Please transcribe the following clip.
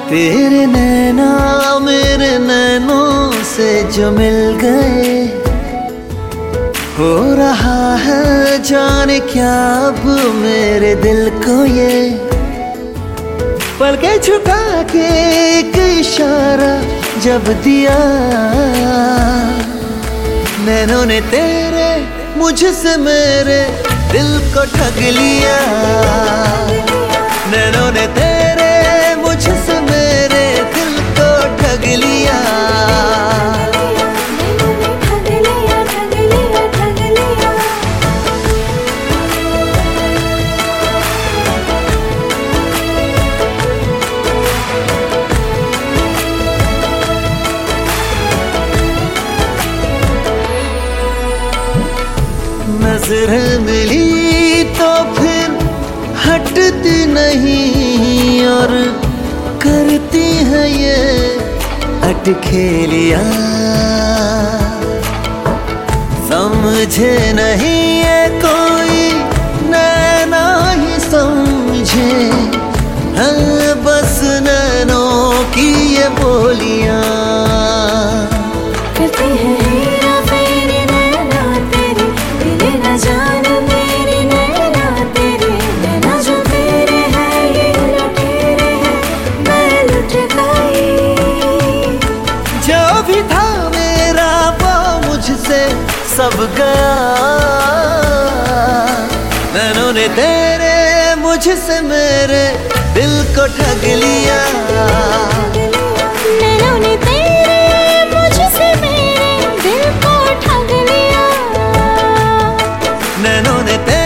तेरे नैना मेरे नैनों से जो मिल गए, हो रहा है जाने क्या अब मेरे दिल को ये। पलके झुका के एक इशारा जब दिया, नैनों ने तेरे मुझसे मेरे दिल को ठग लिया। नैनों ने तेरे मुझसे मेरे दिल को ठग लिया। नजरें मिली तो फिर हटती नहीं, और करती है ये अटखेलियां। समझे नहीं ये कोई नैना ही समझे, हाँ बस नैनों की ये बोलियां। करती है सब गया, नैनों ने तेरे मुझसे मेरे दिल को ठग लिया। नैनों ने तेरे मुझसे मेरे दिल को ठग लिया। नैनों ने